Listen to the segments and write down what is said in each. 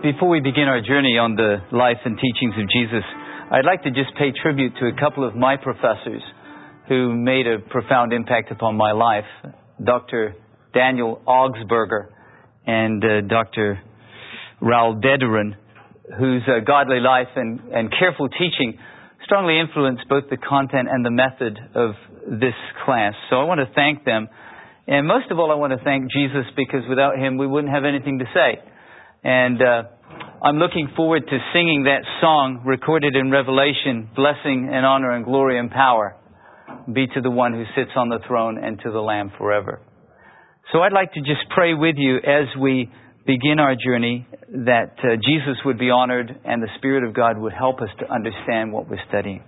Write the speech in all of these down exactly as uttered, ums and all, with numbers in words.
Before we begin our journey on the life and teachings of Jesus, I'd like to just pay tribute to a couple of my professors who made a profound impact upon my life. Doctor Daniel Augsburger and uh, Doctor Raul Dediran, whose uh, godly life and, and careful teaching strongly influenced both the content and the method of this class. So I want to thank them. And most of all, I want to thank Jesus, because without Him, we wouldn't have anything to say. And uh, I'm looking forward to singing that song recorded in Revelation, blessing and honor and glory and power be to the one who sits on the throne and to the Lamb forever. So I'd like to just pray with you as we begin our journey, that uh, Jesus would be honored and the Spirit of God would help us to understand what we're studying.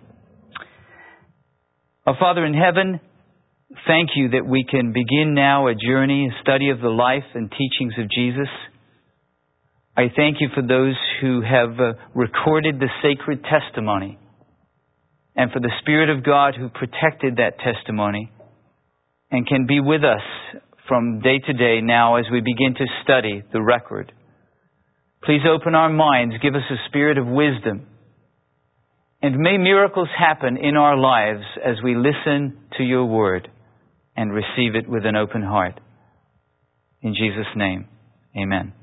Our Father in heaven, thank you that we can begin now a journey, a study of the life and teachings of Jesus. I thank you for those who have uh, recorded the sacred testimony, and for the Spirit of God who protected that testimony and can be with us from day to day now as we begin to study the record. Please open our minds, give us a spirit of wisdom, and may miracles happen in our lives as we listen to your word and receive it with an open heart. In Jesus' name, amen.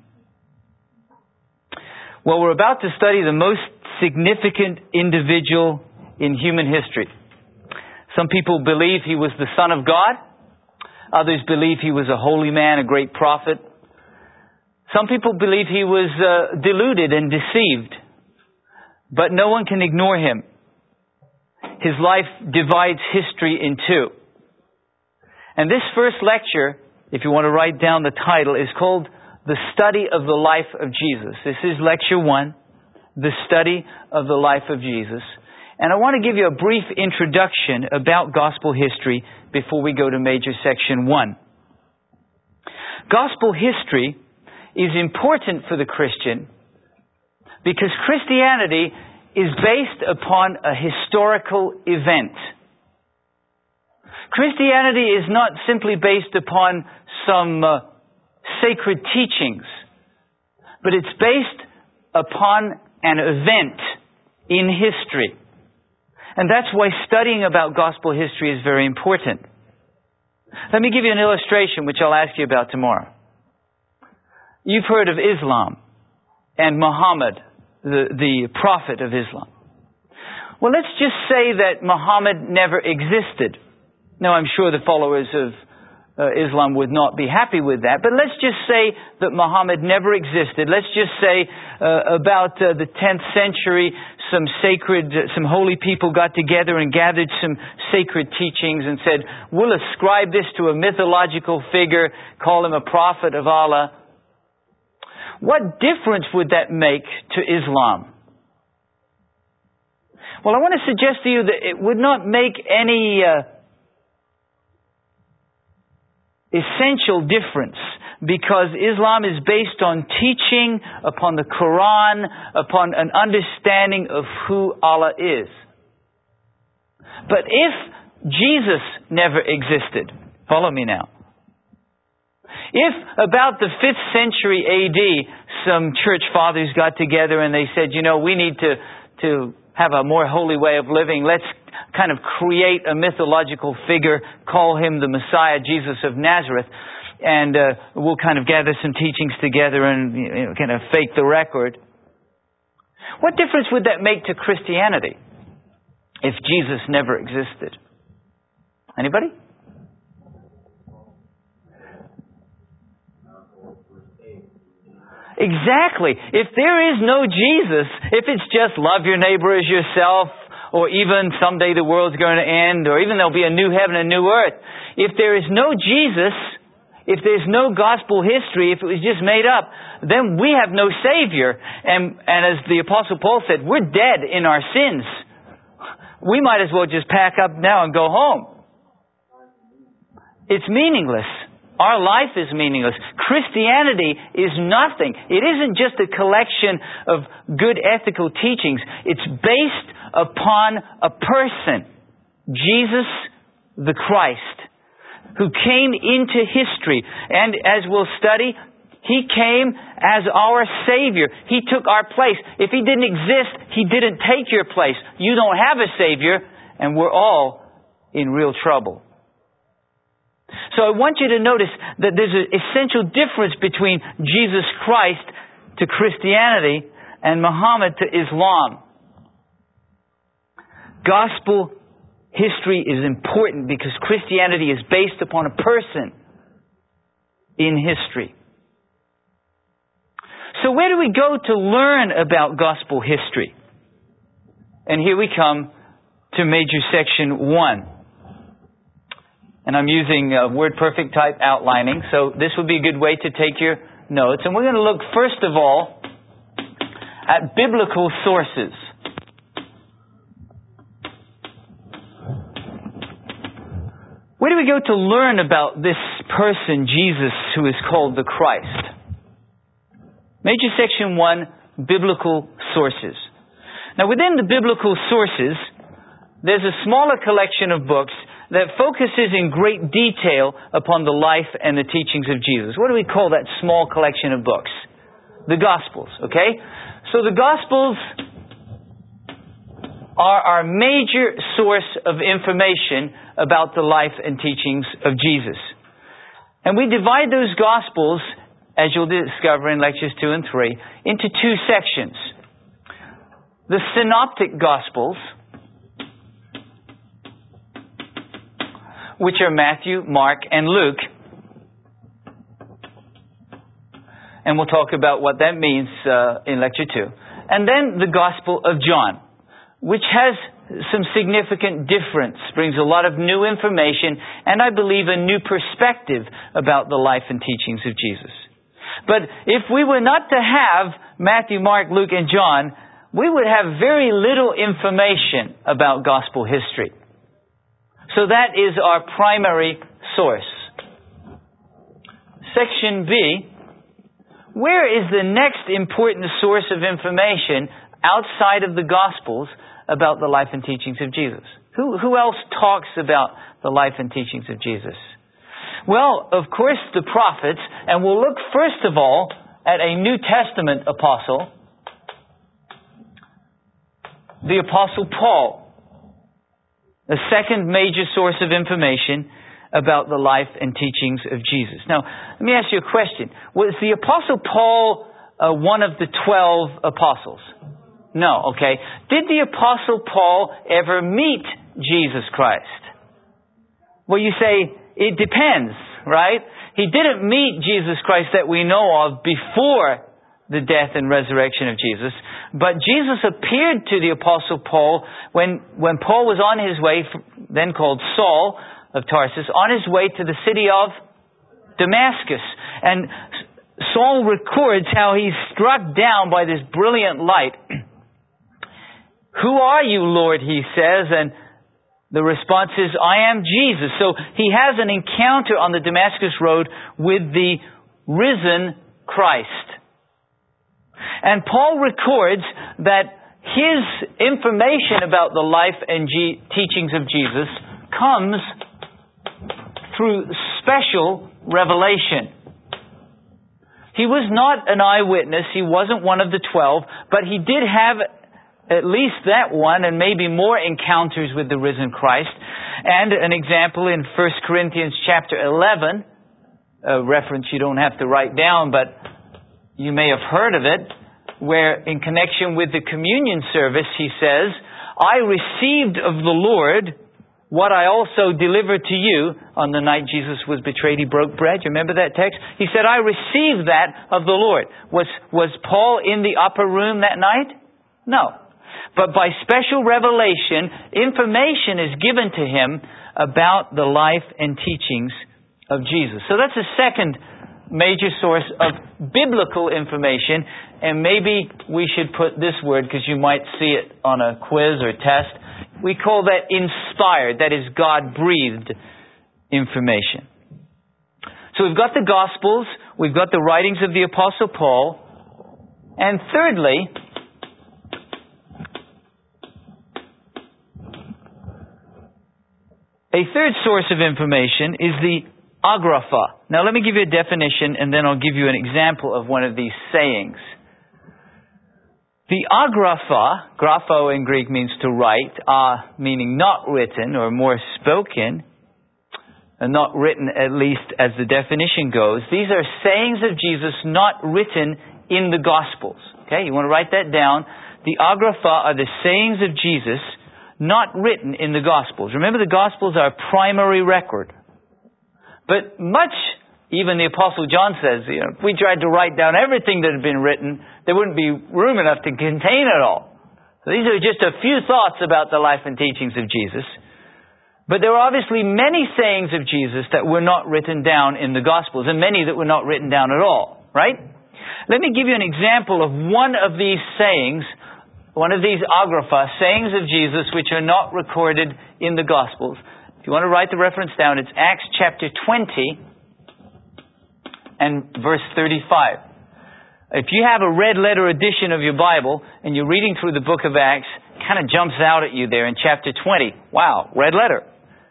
Well, we're about to study the most significant individual in human history. Some people believe he was the Son of God. Others believe he was a holy man, a great prophet. Some people believe he was uh, deluded and deceived. But no one can ignore him. His life divides history in two. And this first lecture, if you want to write down the title, is called The Study of the Life of Jesus. This is lecture one, The Study of the Life of Jesus. And I want to give you a brief introduction about gospel history before we go to major section one. Gospel history is important for the Christian because Christianity is based upon a historical event. Christianity is not simply based upon some uh, sacred teachings, but it's based upon an event in history. And that's why studying about gospel history is very important. Let me give you an illustration which I'll ask you about tomorrow. You've heard of Islam and Muhammad, the, the prophet of Islam. Well, let's just say that Muhammad never existed. Now, I'm sure the followers of uh, Islam would not be happy with that, but let's just say that Muhammad never existed. Let's just say uh, about uh, the tenth century, some sacred, uh, some holy people got together and gathered some sacred teachings and said, we'll ascribe this to a mythological figure, call him a prophet of Allah. What difference would that make to Islam? Well, I want to suggest to you that it would not make any uh, essential difference, because Islam is based on teaching upon the Quran, upon an understanding of who Allah is. But if Jesus never existed, follow me now. If about the fifth century A D, some church fathers got together and they said, you know, we need to, to have a more holy way of living. Let's kind of create a mythological figure, call him the Messiah, Jesus of Nazareth, and uh, we'll kind of gather some teachings together and you know, kind of fake the record. What difference would that make to Christianity if Jesus never existed? Anybody? Exactly. If there is no Jesus, if it's just love your neighbor as yourself, or even someday the world's going to end, or even there'll be a new heaven and new earth. If there is no Jesus, if there's no gospel history, if it was just made up, then we have no Savior. And, and as the Apostle Paul said, we're dead in our sins. We might as well just pack up now and go home. It's meaningless. Our life is meaningless. Christianity is nothing. It isn't just a collection of good ethical teachings. It's based upon a person, Jesus the Christ, who came into history. And as we'll study, He came as our Savior. He took our place. If He didn't exist, He didn't take your place. You don't have a Savior, and we're all in real trouble. So I want you to notice that there's an essential difference between Jesus Christ to Christianity and Muhammad to Islam. Gospel history is important because Christianity is based upon a person in history. So where do we go to learn about gospel history? And here we come to major section one. And I'm using uh, WordPerfect type outlining, so this would be a good way to take your notes. And we're going to look first of all at biblical sources. Where do we go to learn about this person, Jesus, who is called the Christ? Major section one, biblical sources. Now within the biblical sources, there's a smaller collection of books that focuses in great detail upon the life and the teachings of Jesus. What do we call that small collection of books? The Gospels, okay? So the Gospels are our major source of information about the life and teachings of Jesus. And we divide those Gospels, as you'll discover in lectures two and three, into two sections. The Synoptic Gospels, which are Matthew, Mark, and Luke. And we'll talk about what that means uh, in lecture two. And then the Gospel of John, which has some significant difference, brings a lot of new information, and I believe a new perspective about the life and teachings of Jesus. But if we were not to have Matthew, Mark, Luke, and John, we would have very little information about gospel history. So that is our primary source. Section B, where is the next important source of information outside of the Gospels about the life and teachings of Jesus? Who, who else talks about the life and teachings of Jesus? Well, of course, the prophets, and we'll look first of all at a New Testament apostle, the Apostle Paul. The second major source of information about the life and teachings of Jesus. Now, let me ask you a question. Was the Apostle Paul uh, one of the twelve apostles? No, okay. Did the Apostle Paul ever meet Jesus Christ? Well, you say, it depends, right? He didn't meet Jesus Christ that we know of before the death and resurrection of Jesus. But Jesus appeared to the Apostle Paul when, when Paul was on his way, then called Saul of Tarsus, on his way to the city of Damascus. And Saul records how he's struck down by this brilliant light. Who are you, Lord? He says, and the response is, I am Jesus. So he has an encounter on the Damascus road with the risen Christ. And Paul records that his information about the life and G- teachings of Jesus comes through special revelation. He was not an eyewitness. He wasn't one of the twelve, but he did have at least that one and maybe more encounters with the risen Christ. And an example in First Corinthians chapter eleven, a reference you don't have to write down, but you may have heard of it, where in connection with the communion service, he says, I received of the Lord what I also delivered to you on the night Jesus was betrayed. He broke bread. You remember that text? He said, I received that of the Lord. Was, was Paul in the upper room that night? No. But by special revelation, information is given to him about the life and teachings of Jesus. So that's a second major source of biblical information. And maybe we should put this word, because you might see it on a quiz or test. We call that inspired. That is God-breathed information. So we've got the Gospels. We've got the writings of the Apostle Paul. And thirdly, a third source of information is the agrapha. Now let me give you a definition and then I'll give you an example of one of these sayings. The agrapha, grapho in Greek means to write, uh, meaning not written or more spoken, and not written at least as the definition goes. These are sayings of Jesus not written in the Gospels. Okay, you want to write that down. The agrapha are the sayings of Jesus not written in the Gospels. Remember, the Gospels are a primary record. But much, even the Apostle John says, you know, if we tried to write down everything that had been written, there wouldn't be room enough to contain it all. So these are just a few thoughts about the life and teachings of Jesus. But there are obviously many sayings of Jesus that were not written down in the Gospels, and many that were not written down at all, right? Let me give you an example of one of these sayings, one of these agrapha, sayings of Jesus which are not recorded in the Gospels. If you want to write the reference down, it's Acts chapter twenty and verse thirty-five. If you have a red letter edition of your Bible and you're reading through the book of Acts, it kind of jumps out at you there in chapter twenty. Wow, red letter.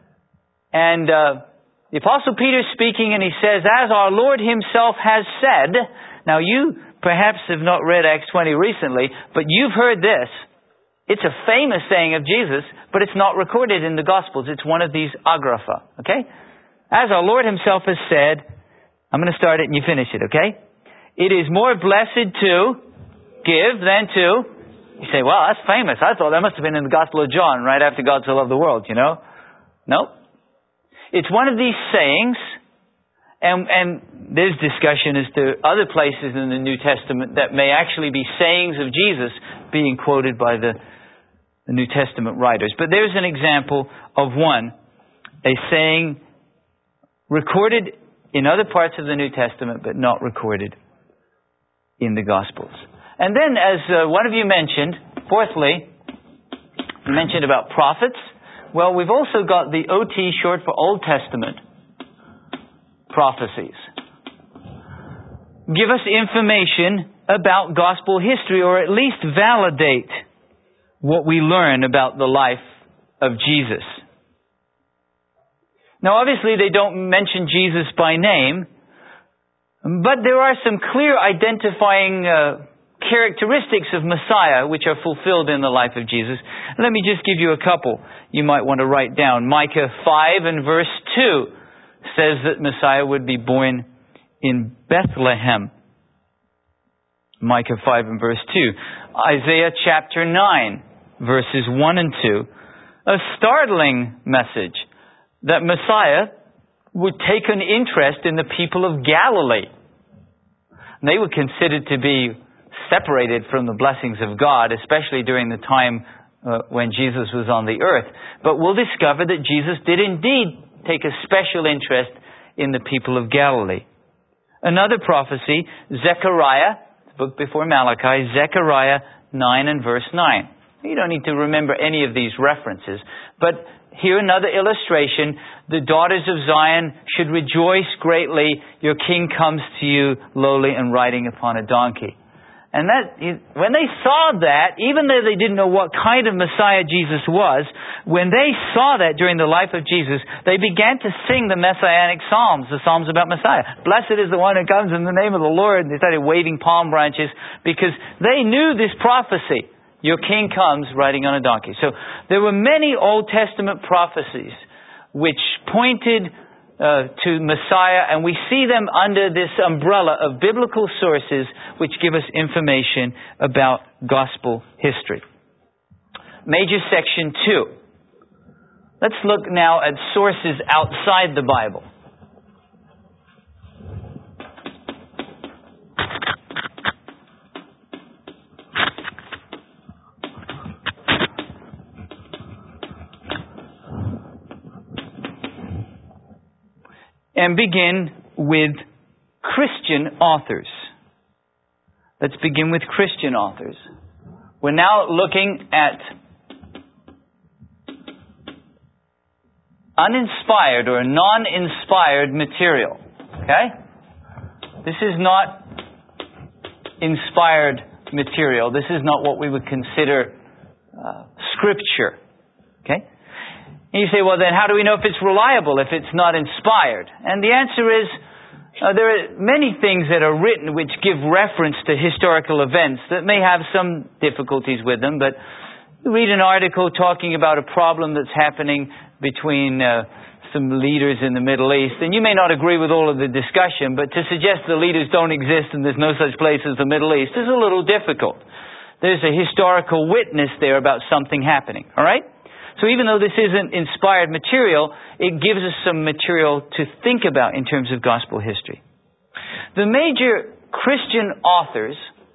And uh, the Apostle Peter's speaking and he says, as our Lord himself has said. Now you perhaps have not read Acts twenty recently, but you've heard this. It's a famous saying of Jesus, but it's not recorded in the Gospels. It's one of these agrapha, okay? As our Lord himself has said, I'm going to start it and you finish it, okay? It is more blessed to give than to... You say, well, that's famous. I thought that must have been in the Gospel of John, right after God so loved the world, you know? No. It's one of these sayings, and, and there's discussion as to other places in the New Testament that may actually be sayings of Jesus being quoted by the the New Testament writers. But there's an example of one, a saying recorded in other parts of the New Testament, but not recorded in the Gospels. And then, as uh, one of you mentioned, fourthly, you mentioned about prophets. Well, we've also got the O T, short for Old Testament, prophecies. Give us information about gospel history, or at least validate what we learn about the life of Jesus. Now, obviously, they don't mention Jesus by name, but there are some clear identifying uh, characteristics of Messiah which are fulfilled in the life of Jesus. Let me just give you a couple you might want to write down. Micah five and verse two says that Messiah would be born in Bethlehem. Micah five and verse two. Isaiah chapter nine, verses one and two. A startling message that Messiah would take an interest in the people of Galilee. They were considered to be separated from the blessings of God, especially during the time uh, when Jesus was on the earth. But we'll discover that Jesus did indeed take a special interest in the people of Galilee. Another prophecy, Zechariah, the book before Malachi, Zechariah nine and verse nine. You don't need to remember any of these references, but here another illustration. The daughters of Zion should rejoice greatly. Your king comes to you lowly and riding upon a donkey. And that, when they saw that, even though they didn't know what kind of Messiah Jesus was, when they saw that during the life of Jesus, they began to sing the Messianic Psalms, the Psalms about Messiah. Blessed is the one who comes in the name of the Lord. And they started waving palm branches because they knew this prophecy. Your king comes riding on a donkey. So there were many Old Testament prophecies which pointed Uh, to Messiah, and we see them under this umbrella of biblical sources which give us information about gospel history. Major section two. Let's look now at sources outside the Bible. And begin with Christian authors. Let's begin with Christian authors. We're now looking at uninspired or non-inspired material. Okay? This is not inspired material. This is not what we would consider uh, scripture. Okay? And you say, well, then how do we know if it's reliable, if it's not inspired? And the answer is, uh, there are many things that are written which give reference to historical events that may have some difficulties with them, but you read an article talking about a problem that's happening between uh, some leaders in the Middle East, and you may not agree with all of the discussion, but to suggest the leaders don't exist and there's no such place as the Middle East is a little difficult. There's a historical witness there about something happening, all right? So even though this isn't inspired material, it gives us some material to think about in terms of gospel history. The major Christian authors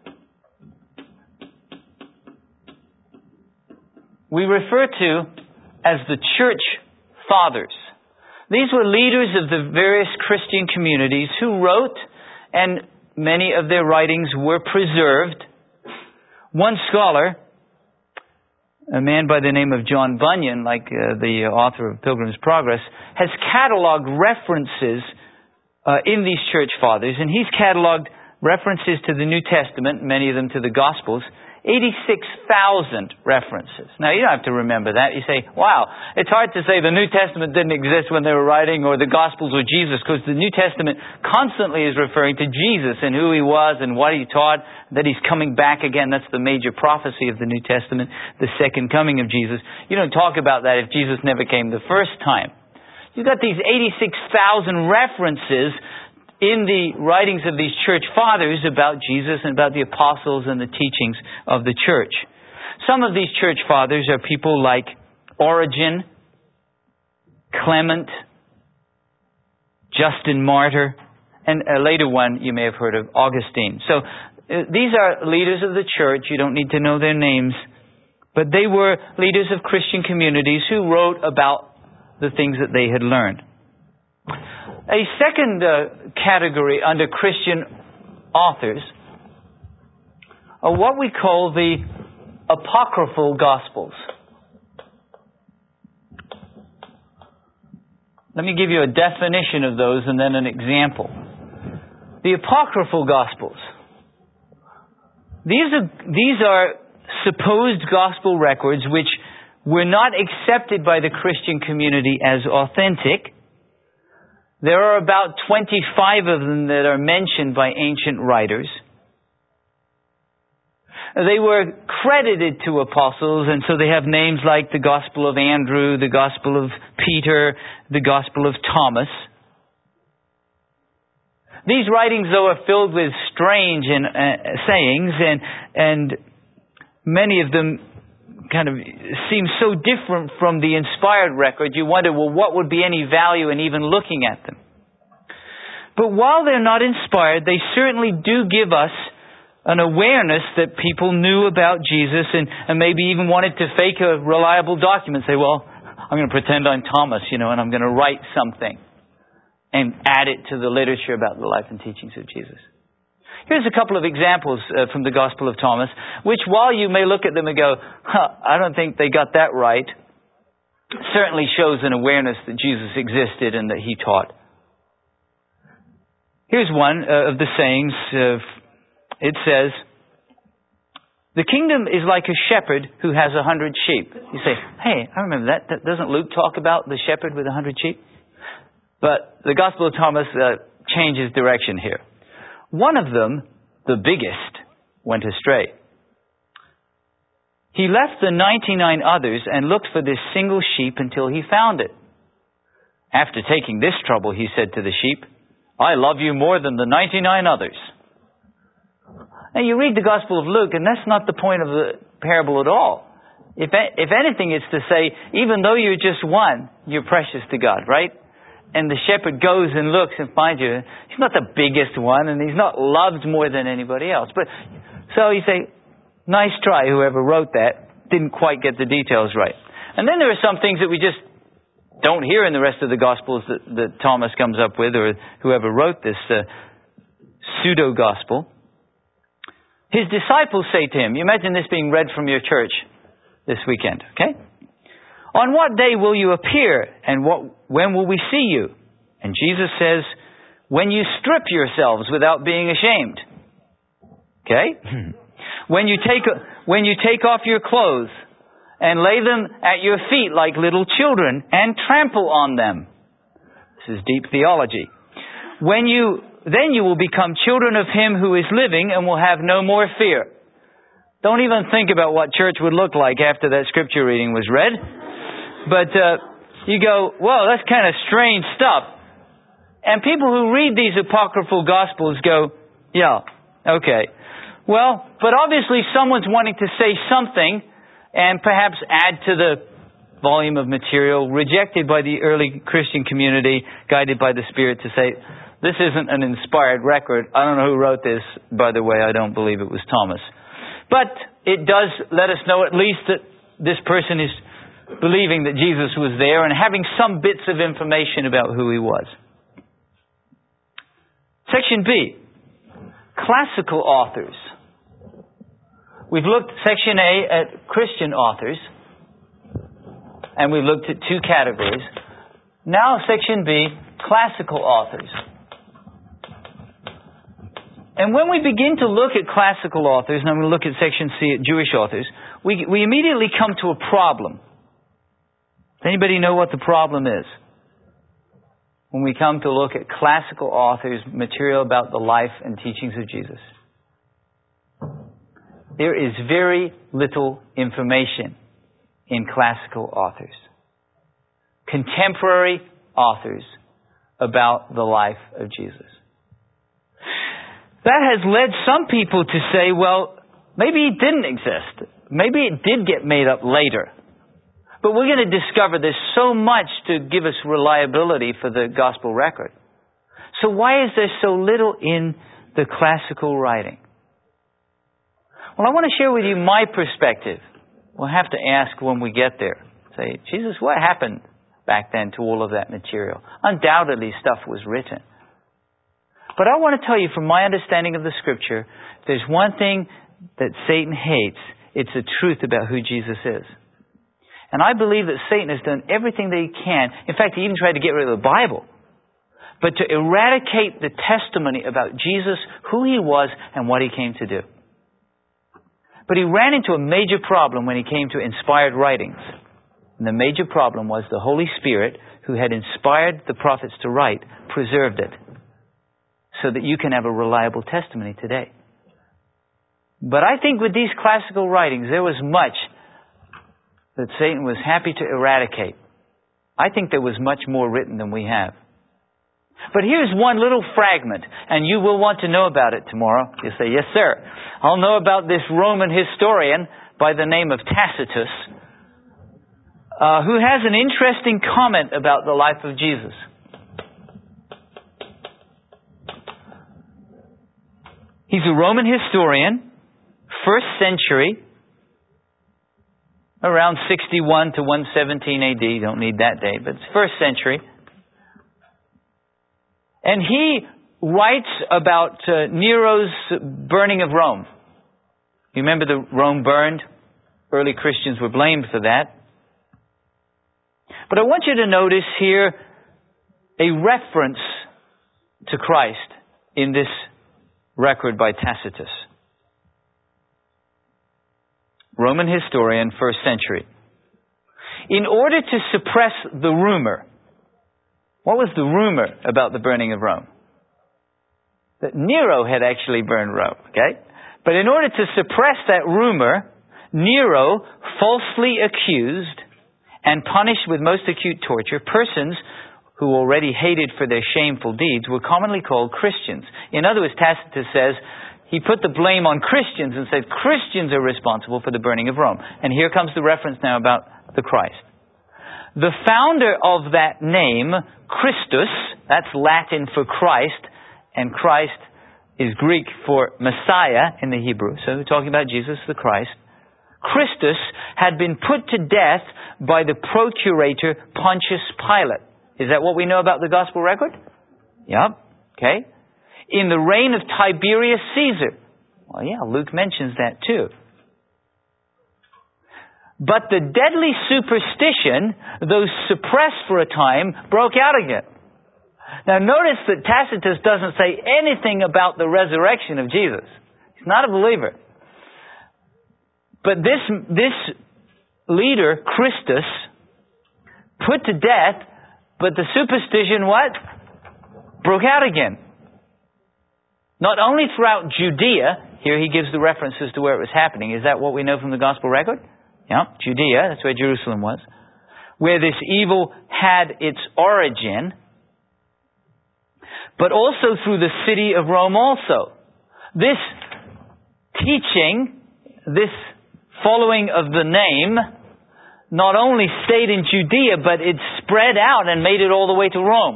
we refer to as the Church Fathers. These were leaders of the various Christian communities who wrote, and many of their writings were preserved. One scholar, a man by the name of John Bunyan, like uh, the author of Pilgrim's Progress, has cataloged references uh, in these Church Fathers, and he's cataloged references to the New Testament, many of them to the Gospels, eighty-six thousand references. Now, you don't have to remember that. You say, wow, it's hard to say the New Testament didn't exist when they were writing, or the Gospels or Jesus, because the New Testament constantly is referring to Jesus and who He was and what He taught, that He's coming back again. That's the major prophecy of the New Testament, the second coming of Jesus. You don't talk about that if Jesus never came the first time. You've got these eighty-six thousand references in the writings of these church fathers about Jesus and about the apostles and the teachings of the church. Some of these church fathers are people like Origen, Clement, Justin Martyr, and a later one you may have heard of, Augustine. So uh, these are leaders of the church. You don't need to know their names, but they were leaders of Christian communities who wrote about the things that they had learned. A second uh, category under Christian authors are what we call the apocryphal Gospels. Let me give you a definition of those and then an example. The apocryphal Gospels. These are, these are supposed gospel records which were not accepted by the Christian community as authentic. There are about twenty-five of them that are mentioned by ancient writers. They were credited to apostles, and so they have names like the Gospel of Andrew, the Gospel of Peter, the Gospel of Thomas. These writings, though, are filled with strange and, uh, sayings, and and many of them kind of seem so different from the inspired record, you wonder, well, what would be any value in even looking at them? But while they're not inspired, they certainly do give us an awareness that people knew about Jesus and, and maybe even wanted to fake a reliable document. Say, well, I'm going to pretend I'm Thomas, you know, and I'm going to write something and add it to the literature about the life and teachings of Jesus. Here's a couple of examples uh, from the Gospel of Thomas, which while you may look at them and go, huh, I don't think they got that right, certainly shows an awareness that Jesus existed and that He taught. Here's one uh, of the sayings. Uh, it says, the kingdom is like a shepherd who has a hundred sheep. You say, hey, I remember that. Doesn't Luke talk about the shepherd with a hundred sheep? But the Gospel of Thomas uh, changes direction here. One of them, the biggest, went astray. He left the ninety-nine others and looked for this single sheep until he found it. After taking this trouble, he said to the sheep, I love you more than the ninety-nine others. Now you read the Gospel of Luke, and that's not the point of the parable at all. If, if anything, it's to say, even though you're just one, you're precious to God, right? And the shepherd goes and looks and finds you. He's not the biggest one, and he's not loved more than anybody else. But so you say, nice try, whoever wrote that. Didn't quite get the details right. And then there are some things that we just don't hear in the rest of the Gospels that, that Thomas comes up with, or whoever wrote this uh, pseudo-gospel. His disciples say to him, you imagine this being read from your church this weekend, okay? On what day will you appear, and what, when will we see you? And Jesus says, when you strip yourselves without being ashamed. Okay? When you take, when you take off your clothes and lay them at your feet like little children and trample on them. This is deep theology. When you, then you will become children of Him who is living and will have no more fear. Don't even think about what church would look like after that scripture reading was read. But uh, you go, well, that's kind of strange stuff. And people who read these apocryphal Gospels go, yeah, okay. Well, but obviously someone's wanting to say something and perhaps add to the volume of material rejected by the early Christian community, guided by the Spirit to say, this isn't an inspired record. I don't know who wrote this. By the way, I don't believe it was Thomas. But it does let us know at least that this person is believing that Jesus was there and having some bits of information about who He was. Section B, classical authors. We've looked, Section A, at Christian authors, and we've looked at two categories. Now, Section B, classical authors. And when we begin to look at classical authors, and I'm going to look at Section C at Jewish authors, we, we immediately come to a problem. Does anybody know what the problem is? When we come to look at classical authors, material about the life and teachings of Jesus. There is very little information in classical authors. Contemporary authors about the life of Jesus. That has led some people to say, well, maybe He didn't exist. Maybe it did get made up later. But we're going to discover there's so much to give us reliability for the gospel record. So why is there so little in the classical writing? Well, I want to share with you my perspective. We'll have to ask when we get there. Say, Jesus, what happened back then to all of that material? Undoubtedly, stuff was written. But I want to tell you from my understanding of the Scripture, if there's one thing that Satan hates, it's the truth about who Jesus is. And I believe that Satan has done everything that he can. In fact, he even tried to get rid of the Bible. But to eradicate the testimony about Jesus, who He was, and what He came to do. But he ran into a major problem when he came to inspired writings. And the major problem was the Holy Spirit, who had inspired the prophets to write, preserved it. So that you can have a reliable testimony today. But I think with these classical writings, there was much that Satan was happy to eradicate. I think there was much more written than we have. But here's one little fragment, and you will want to know about it tomorrow. You'll say, yes, sir. I'll know about this Roman historian by the name of Tacitus, uh, who has an interesting comment about the life of Jesus. He's a Roman historian, first century, around sixty-one to one seventeen A D. Don't need that date, but it's first century. And he writes about uh, Nero's burning of Rome. You remember the Rome burned? Early Christians were blamed for that. But I want you to notice here a reference to Christ in this record by Tacitus. Roman historian, first century. In order to suppress the rumor, what was the rumor about the burning of Rome? That Nero had actually burned Rome, okay? But in order to suppress that rumor, Nero falsely accused and punished with most acute torture persons who already hated for their shameful deeds were commonly called Christians. In other words, Tacitus says, he put the blame on Christians and said Christians are responsible for the burning of Rome. And here comes the reference now about the Christ. The founder of that name, Christus, that's Latin for Christ, and Christ is Greek for Messiah in the Hebrew. So we're talking about Jesus the Christ. Christus had been put to death by the procurator Pontius Pilate. Is that what we know about the gospel record? Yep. Okay. In the reign of Tiberius Caesar. Well, yeah, Luke mentions that too. But the deadly superstition, though suppressed for a time, broke out again. Now notice that Tacitus doesn't say anything about the resurrection of Jesus. He's not a believer. But this, this leader, Christus, put to death, but the superstition, what? Broke out again. Not only throughout Judea, here he gives the references to where it was happening. Is that what we know from the Gospel record? Yeah, Judea, that's where Jerusalem was. Where this evil had its origin. But also through the city of Rome also. This teaching, this following of the name, not only stayed in Judea, but it spread out and made it all the way to Rome.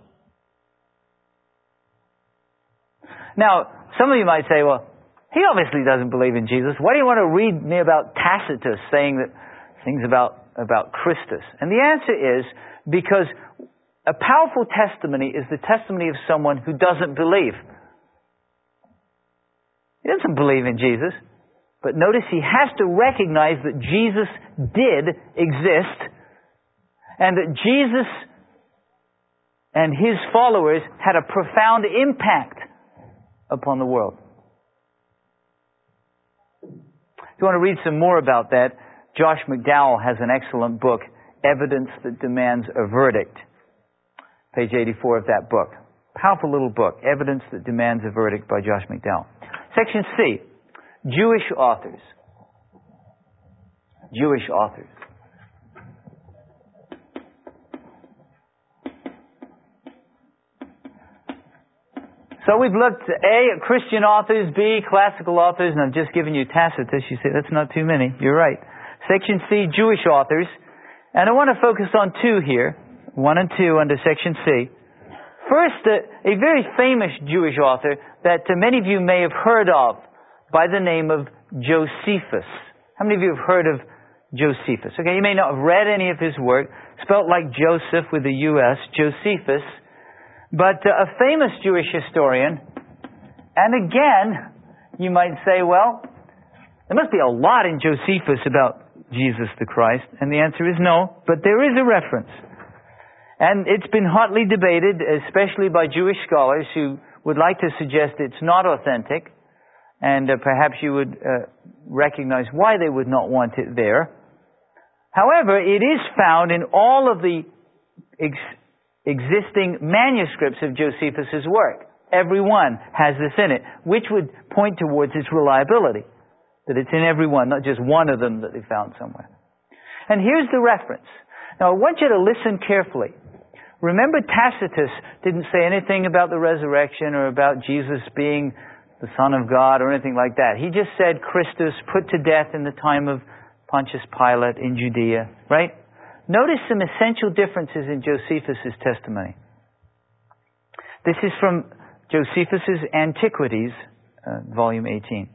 Now, some of you might say, well, he obviously doesn't believe in Jesus. Why do you want to read me about Tacitus saying that things about, about Christus? And the answer is because a powerful testimony is the testimony of someone who doesn't believe. He doesn't believe in Jesus. But notice he has to recognize that Jesus did exist and that Jesus and his followers had a profound impact upon the world. If you want to read some more about that, Josh McDowell has an excellent book, Evidence That Demands a Verdict. Page eighty-four of that book. Powerful little book, Evidence That Demands a Verdict by Josh McDowell. Section C, Jewish authors. Jewish authors. So we've looked, A, at Christian authors, B, classical authors, and I've just given you Tacitus. You say, that's not too many. You're right. Section C, Jewish authors. And I want to focus on two here, one and two under Section C. First, a, a very famous Jewish author that uh, many of you may have heard of by the name of Josephus. How many of you have heard of Josephus? Okay, you may not have read any of his work, spelt like Joseph with a U S, Josephus. But uh, a famous Jewish historian, and again, you might say, well, there must be a lot in Josephus about Jesus the Christ, and the answer is no, but there is a reference. And it's been hotly debated, especially by Jewish scholars who would like to suggest it's not authentic, and uh, perhaps you would uh, recognize why they would not want it there. However, it is found in all of the ex- existing manuscripts of Josephus' work. Every one has this in it, which would point towards its reliability. That it's in every one, not just one of them that they found somewhere. And here's the reference. Now I want you to listen carefully. Remember, Tacitus didn't say anything about the resurrection or about Jesus being the Son of God or anything like that. He just said Christus put to death in the time of Pontius Pilate in Judea, right? Notice some essential differences in Josephus' testimony. This is from Josephus' Antiquities, uh, volume eighteen.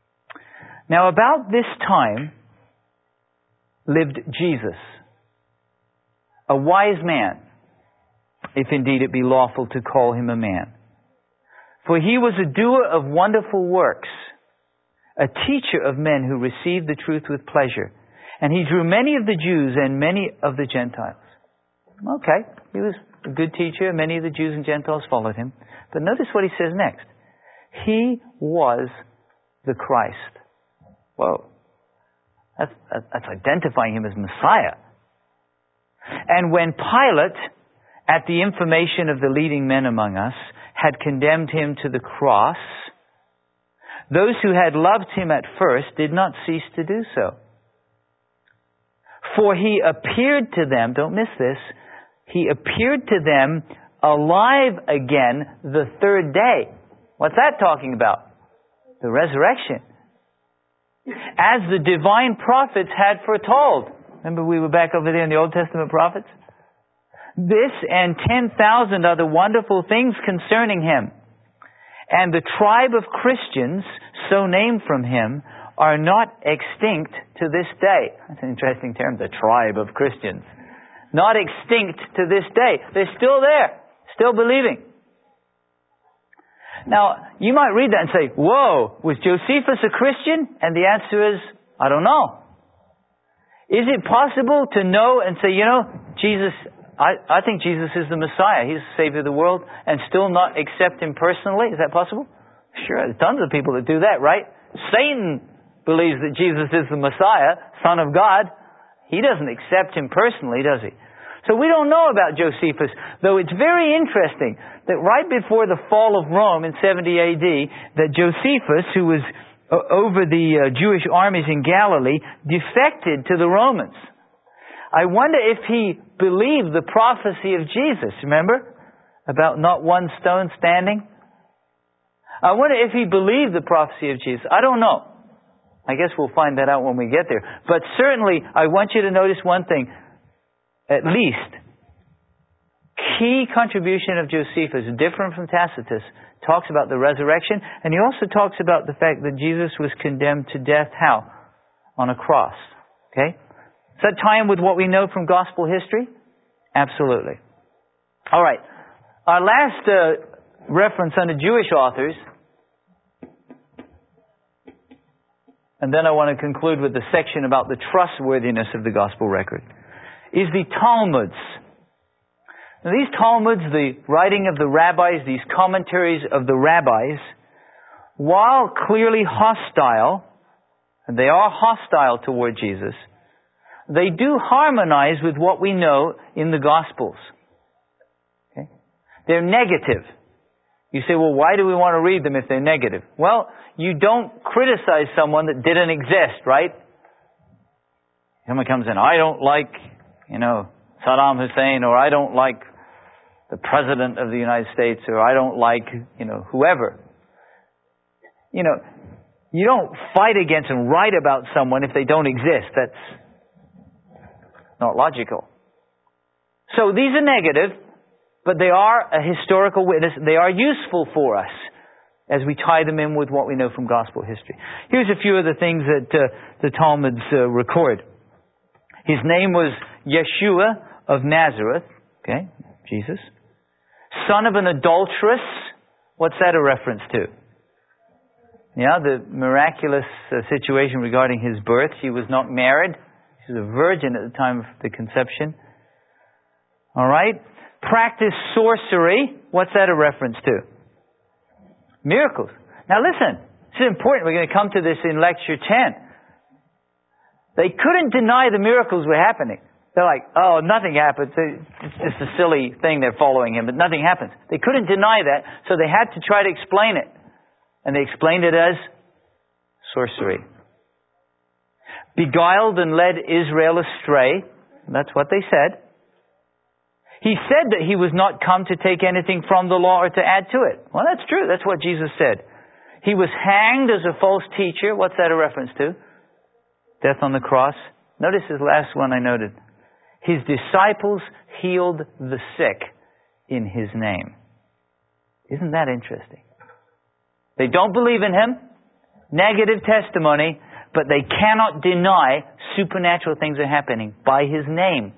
Now about this time lived Jesus, a wise man, if indeed it be lawful to call him a man. For he was a doer of wonderful works, a teacher of men who received the truth with pleasure. And he drew many of the Jews and many of the Gentiles. Okay, he was a good teacher. Many of the Jews and Gentiles followed him. But notice what he says next. He was the Christ. Whoa. That's, that's identifying him as Messiah. And when Pilate, at the information of the leading men among us, had condemned him to the cross, those who had loved him at first did not cease to do so. For he appeared to them, don't miss this, he appeared to them alive again the third day. What's that talking about? The resurrection. As the divine prophets had foretold. Remember we were back over there in the Old Testament prophets? This and ten thousand other wonderful things concerning him. And the tribe of Christians, so named from him, are not extinct to this day. That's an interesting term, the tribe of Christians. Not extinct to this day. They're still there, still believing. Now, you might read that and say, whoa, was Josephus a Christian? And the answer is, I don't know. Is it possible to know and say, you know, Jesus, I, I think Jesus is the Messiah. He's the Savior of the world, and still not accept Him personally? Is that possible? Sure, there's tons of people that do that, right? Satan believes that Jesus is the Messiah, Son of God, He doesn't accept him personally, does he? So we don't know about Josephus, though it's very interesting that right before the fall of Rome in seventy A D, that Josephus, who was over the uh, Jewish armies in Galilee, defected to the Romans. I wonder if he believed the prophecy of Jesus, remember? About not one stone standing. I wonder if he believed the prophecy of Jesus. I don't know. I guess we'll find that out when we get there. But certainly, I want you to notice one thing. At least, key contribution of Josephus, different from Tacitus, talks about the resurrection, and he also talks about the fact that Jesus was condemned to death. How? On a cross. Okay? Does that tie in with what we know from gospel history? Absolutely. All right. Our last uh, reference under Jewish authors, and then I want to conclude with the section about the trustworthiness of the gospel record, is the Talmuds. Now, these Talmuds, the writing of the rabbis, these commentaries of the rabbis, while clearly hostile, and they are hostile toward Jesus, they do harmonize with what we know in the Gospels. Okay? They're negative. You say, well, why do we want to read them if they're negative? Well, you don't criticize someone that didn't exist, right? Someone comes in, I don't like, you know, Saddam Hussein, or I don't like the President of the United States, or I don't like, you know, whoever. You know, you don't fight against and write about someone if they don't exist. That's not logical. So these are negative, but they are a historical witness. They are useful for us as we tie them in with what we know from gospel history. Here's a few of the things that uh, the Talmuds uh, record. His name was Yeshua of Nazareth, okay, Jesus. Son of an adulteress. What's that a reference to? Yeah, the miraculous uh, situation regarding his birth. She was not married. She was a virgin at the time of the conception. All right. Practice sorcery. What's that a reference to? Miracles. Now listen, this is important. We're going to come to this in lecture ten. They couldn't deny the miracles were happening. They're like, oh, nothing happens. It's just a silly thing. They're following him, but nothing happens. They couldn't deny that, so they had to try to explain it. And they explained it as sorcery. Beguiled and led Israel astray. That's what they said. He said that he was not come to take anything from the law or to add to it. Well, that's true. That's what Jesus said. He was hanged as a false teacher. What's that a reference to? Death on the cross. Notice his last one I noted. His disciples healed the sick in his name. Isn't that interesting? They don't believe in him. Negative testimony. But they cannot deny supernatural things are happening by his name.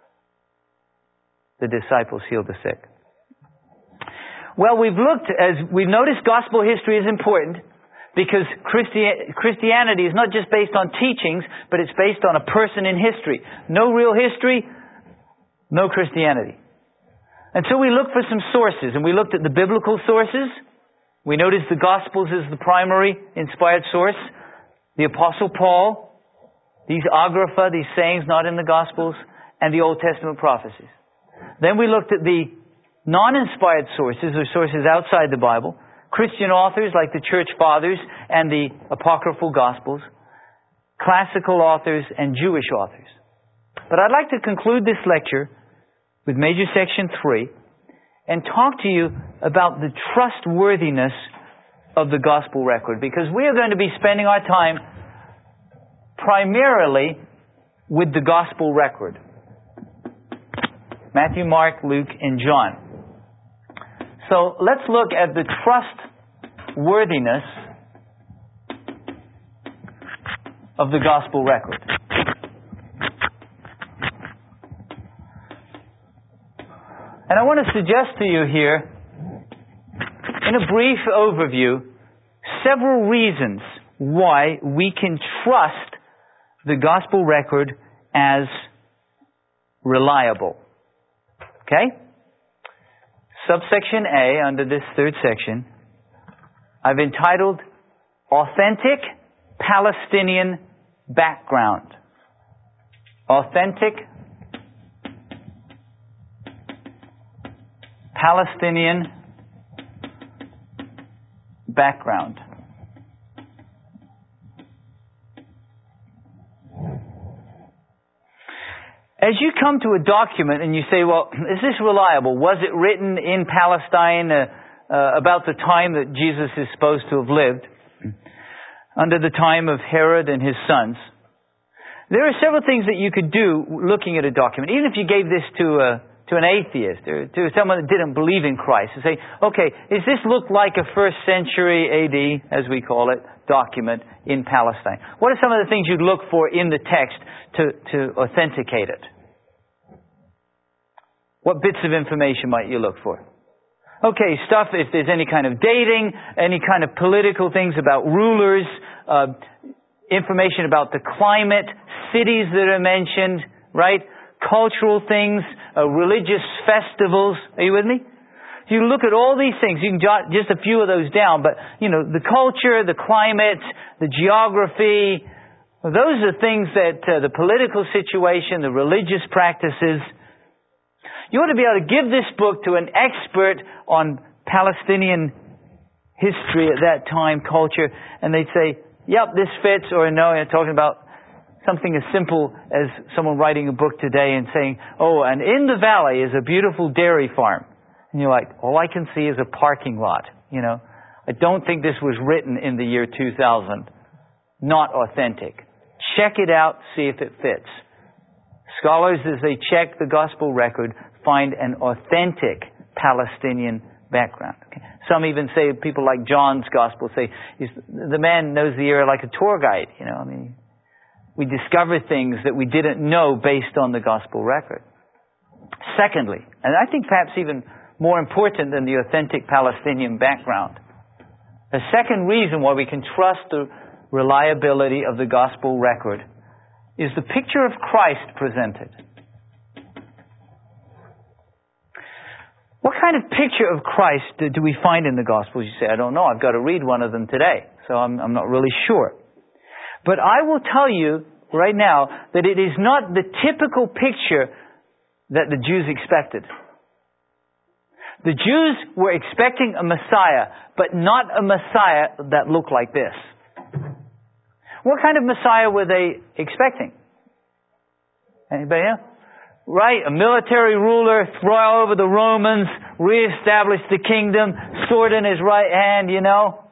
The disciples healed the sick. Well, we've looked, as we've noticed, gospel history is important because Christi- Christianity is not just based on teachings, but it's based on a person in history. No real history, no Christianity. And so we looked for some sources, and we looked at the biblical sources. We noticed the Gospels is the primary inspired source. The Apostle Paul, these agrapha, these sayings not in the Gospels, and the Old Testament prophecies. Then we looked at the non-inspired sources, or sources outside the Bible, Christian authors like the Church Fathers and the Apocryphal Gospels, classical authors and Jewish authors. But I'd like to conclude this lecture with Major Section three and talk to you about the trustworthiness of the Gospel record, because we are going to be spending our time primarily with the Gospel record. Matthew, Mark, Luke, and John. So let's look at the trustworthiness of the Gospel record. And I want to suggest to you here, in a brief overview, several reasons why we can trust the Gospel record as reliable. Okay? Subsection A, under this third section, I've entitled Authentic Palestinian Background. authentic Palestinian background. As you come to a document and you say, well, is this reliable? Was it written in Palestine uh, uh, about the time that Jesus is supposed to have lived, under the time of Herod and his sons? There are several things that you could do looking at a document. Even if you gave this to a, to an atheist or to someone that didn't believe in Christ, and say, okay, does this look like a first century A D, as we call it, document in Palestine? What are some of the things you'd look for in the text to, to authenticate it? What bits of information might you look for? Okay, stuff, if there's any kind of dating, any kind of political things about rulers, uh, information about the climate, cities that are mentioned, right? Cultural things, uh, religious festivals. Are you with me? You look at all these things. You can jot just a few of those down, but, you know, the culture, the climate, the geography, those are things that uh, the political situation, the religious practices. You ought to be able to give this book to an expert on Palestinian history at that time, culture, and they'd say, yep, this fits, or no, you're talking about something as simple as someone writing a book today and saying, oh, and in the valley is a beautiful dairy farm. And you're like, all I can see is a parking lot, you know. I don't think this was written in the year two thousand. Not authentic. Check it out, see if it fits. Scholars, as they check the gospel record, find an authentic Palestinian background. Okay. Some even say, people like John's gospel say, he's, the man knows the area like a tour guide. You know, I mean, we discover things that we didn't know based on the gospel record. Secondly, and I think perhaps even more important than the authentic Palestinian background, a second reason why we can trust the reliability of the gospel record is the picture of Christ presented. What kind of picture of Christ do, do we find in the Gospels? You say, I don't know. I've got to read one of them today, so I'm, I'm not really sure. But I will tell you right now that it is not the typical picture that the Jews expected. The Jews were expecting a Messiah, but not a Messiah that looked like this. What kind of Messiah were they expecting? Anybody else? Right, a military ruler, throw over the Romans, reestablish the kingdom, sword in his right hand, you know.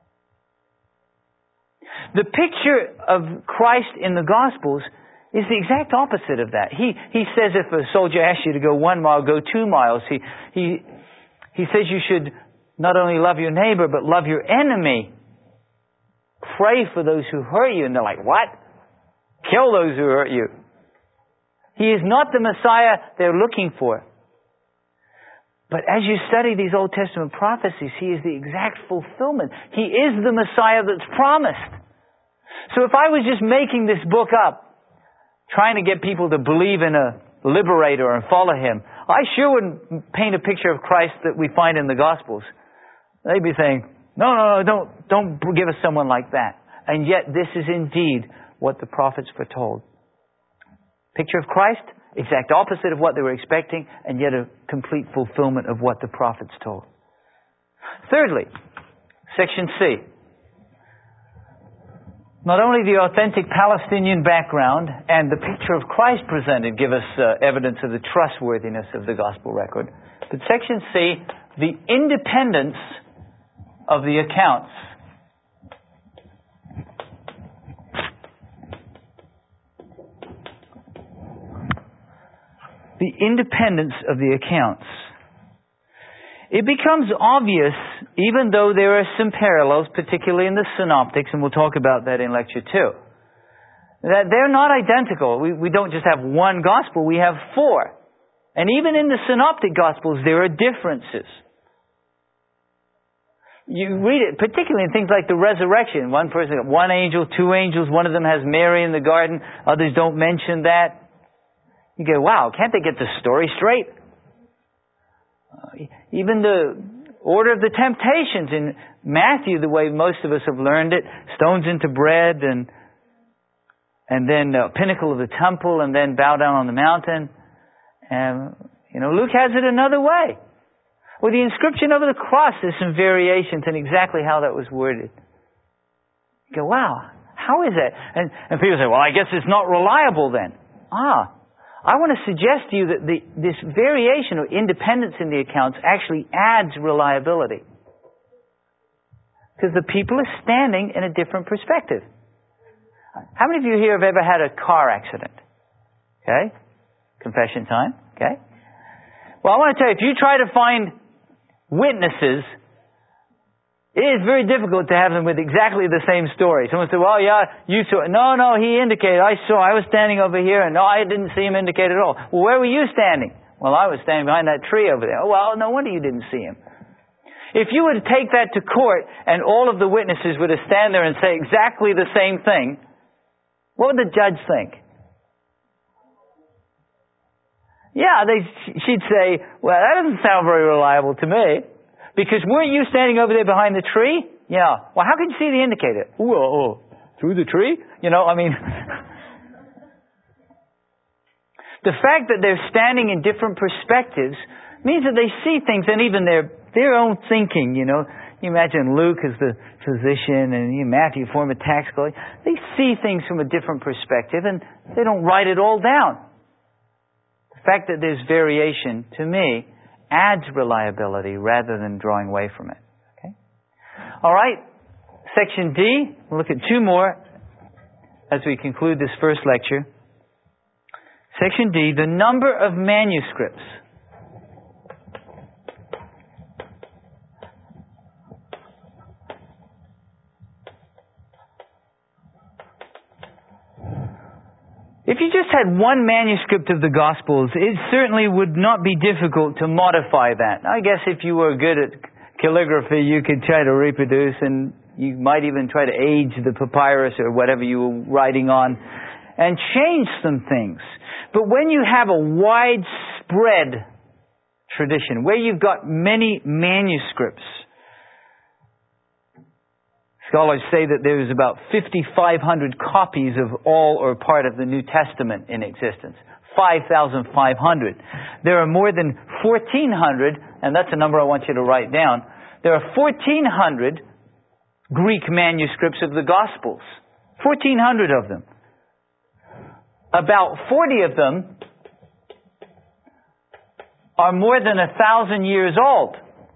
The picture of Christ in the Gospels is the exact opposite of that. He he says if a soldier asks you to go one mile, go two miles. He he he says you should not only love your neighbor, but love your enemy. Pray for those who hurt you. And they're like, what? Kill those who hurt you. He is not the Messiah they're looking for. But as you study these Old Testament prophecies, He is the exact fulfillment. He is the Messiah that's promised. So if I was just making this book up, trying to get people to believe in a liberator and follow Him, I sure wouldn't paint a picture of Christ that we find in the Gospels. They'd be saying, no, no, no, don't, don't give us someone like that. And yet this is indeed what the prophets foretold. Picture of Christ, exact opposite of what they were expecting, and yet a complete fulfillment of what the prophets told. Thirdly, section C. Not only the authentic Palestinian background and the picture of Christ presented give us uh, evidence of the trustworthiness of the gospel record, but section C, the independence of the accounts. The independence of the accounts. It becomes obvious, even though there are some parallels, particularly in the synoptics, and we'll talk about that in lecture two, that they're not identical. We, we don't just have one gospel, we have four. And even in the synoptic gospels, there are differences. You read it, particularly in things like the resurrection. One person, one angel, two angels, one of them has Mary in the garden, others don't mention that. You go, wow, can't they get the story straight? Uh, even the order of the temptations in Matthew, the way most of us have learned it, stones into bread, and and then the pinnacle of the temple, and then bow down on the mountain. And, you know, Luke has it another way. With the inscription over the cross, there's some variations in exactly how that was worded. You go, wow, how is that? And, and people say, well, I guess it's not reliable then. Ah, I want to suggest to you that the, this variation or independence in the accounts actually adds reliability. Because the people are standing in a different perspective. How many of you here have ever had a car accident? Okay? Confession time. Okay? Well, I want to tell you, if you try to find witnesses, it is very difficult to have them with exactly the same story. Someone said, well, yeah, you saw it. No, no, he indicated. I saw. I was standing over here, and no, I didn't see him indicate at all. Well, where were you standing? Well, I was standing behind that tree over there. Oh, well, no wonder you didn't see him. If you were to take that to court, and all of the witnesses were to stand there and say exactly the same thing, what would the judge think? Yeah, they, she'd say, well, that doesn't sound very reliable to me. Because weren't you standing over there behind the tree? Yeah. Well, how could you see the indicator? Ooh, oh, oh, through the tree? You know, I mean... The fact that they're standing in different perspectives means that they see things, and even their their own thinking, you know. You imagine Luke as the physician, and you Matthew, former tax collector. They see things from a different perspective, and they don't write it all down. The fact that there's variation, to me, adds reliability rather than drawing away from it. Okay? All right. Section D. We'll look at two more as we conclude this first lecture. Section D, the number of manuscripts. If you just had one manuscript of the Gospels, it certainly would not be difficult to modify that. I guess if you were good at calligraphy, you could try to reproduce, and you might even try to age the papyrus or whatever you were writing on and change some things. But when you have a widespread tradition, where you've got many manuscripts, scholars say that there's about fifty-five hundred copies of all or part of the New Testament in existence. five thousand five hundred. There are more than fourteen hundred, and that's a number I want you to write down. There are fourteen hundred Greek manuscripts of the Gospels. fourteen hundred of them. About forty of them are more than a thousand years old.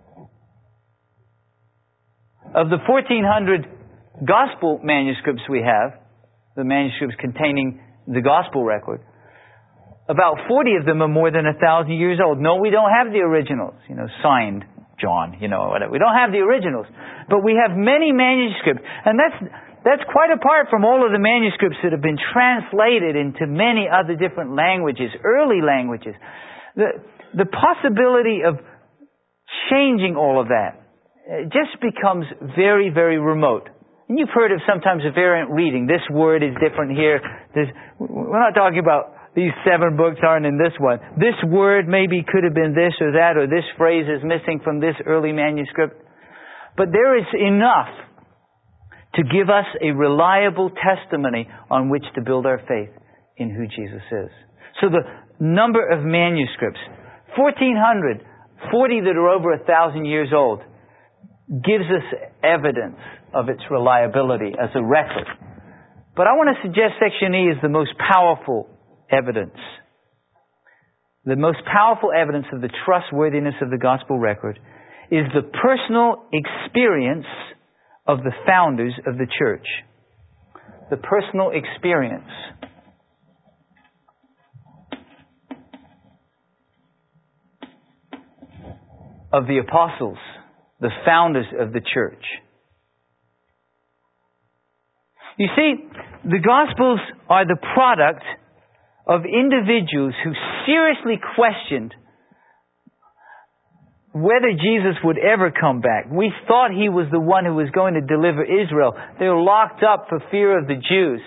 Of the fourteen hundred Gospel manuscripts we have, the manuscripts containing the Gospel record, about forty of them are more than a thousand years old. No, we don't have the originals, you know, signed John, you know, whatever. We don't have the originals. But we have many manuscripts. And that's that's quite apart from all of the manuscripts that have been translated into many other different languages, early languages. The, the possibility of changing all of that just becomes very, very remote. And you've heard of sometimes a variant reading. This word is different here. This, we're not talking about these seven books aren't in this one. This word maybe could have been this or that, or this phrase is missing from this early manuscript. But there is enough to give us a reliable testimony on which to build our faith in who Jesus is. So the number of manuscripts, fourteen hundred, forty that are over a thousand years old, gives us evidence of its reliability as a record. But I want to suggest Section E is the most powerful evidence. The most powerful evidence of the trustworthiness of the Gospel record is the personal experience of the founders of the church. The personal experience. Of the apostles, the founders of the church. You see, the Gospels are the product of individuals who seriously questioned whether Jesus would ever come back. We thought He was the one who was going to deliver Israel. They were locked up for fear of the Jews.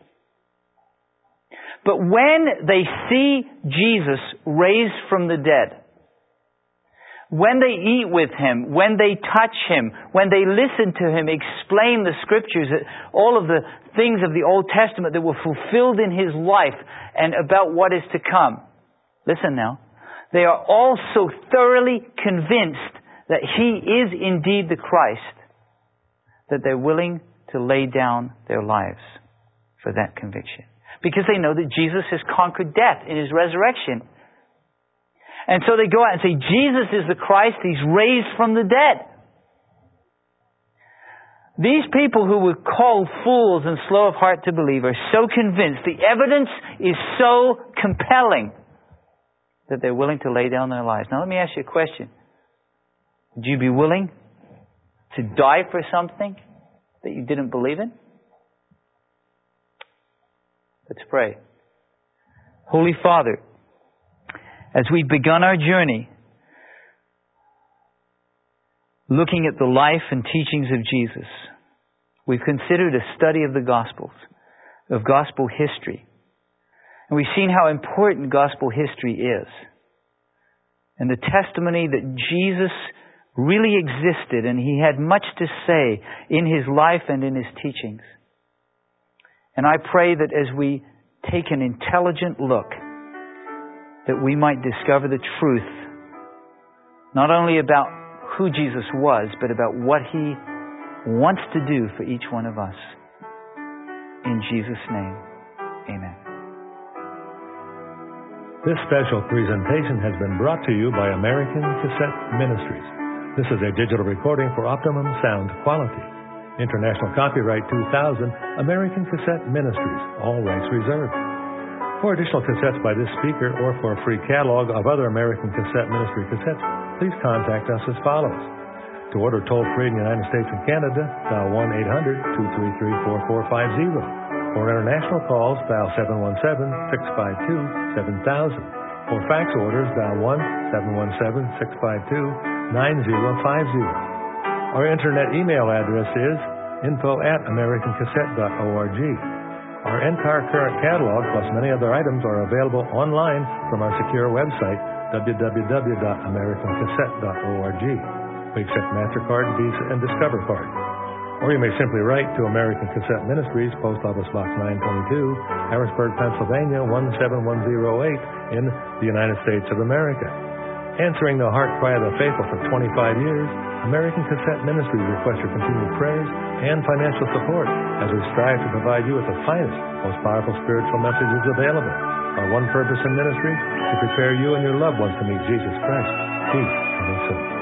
But when they see Jesus raised from the dead, when they eat with Him, when they touch Him, when they listen to Him explain the Scriptures, all of the things of the Old Testament that were fulfilled in His life and about what is to come. Listen now. They are all so thoroughly convinced that He is indeed the Christ that they're willing to lay down their lives for that conviction. Because they know that Jesus has conquered death in His resurrection. And so they go out and say, Jesus is the Christ, He's raised from the dead. These people who were called fools and slow of heart to believe are so convinced, the evidence is so compelling, that they're willing to lay down their lives. Now let me ask you a question. Would you be willing to die for something that you didn't believe in? Let's pray. Holy Father, as we've begun our journey looking at the life and teachings of Jesus, we've considered a study of the Gospels, of gospel history. And we've seen how important gospel history is. And the testimony that Jesus really existed and He had much to say in His life and in His teachings. And I pray that as we take an intelligent look, that we might discover the truth, not only about who Jesus was, but about what He wants to do for each one of us. In Jesus' name, amen. This special presentation has been brought to you by American Cassette Ministries. This is a digital recording for optimum sound quality. International copyright two thousand, American Cassette Ministries, all rights reserved. For additional cassettes by this speaker or for a free catalog of other American Cassette Ministry cassettes, please contact us as follows. To order toll-free in the United States and Canada, dial one eight hundred, two three three, four four five zero. For international calls, dial seven one seven, six five two, seven thousand. For fax orders, dial one seven one seven, six five two, nine zero five zero. Our internet email address is info at american cassette dot org. Our entire current catalog, plus many other items, are available online from our secure website, w w w dot american cassette dot org. We accept MasterCard, Visa, and Discover Card. Or you may simply write to American Cassette Ministries, Post Office Box nine twenty-two, Harrisburg, Pennsylvania, one seven one zero eight in the United States of America. Answering the heart cry of the faithful for twenty-five years, American Cassette Ministries requests your continued prayers and financial support as we strive to provide you with the finest, most powerful spiritual messages available. Our one purpose in ministry, to prepare you and your loved ones to meet Jesus Christ. Peace, coming soon.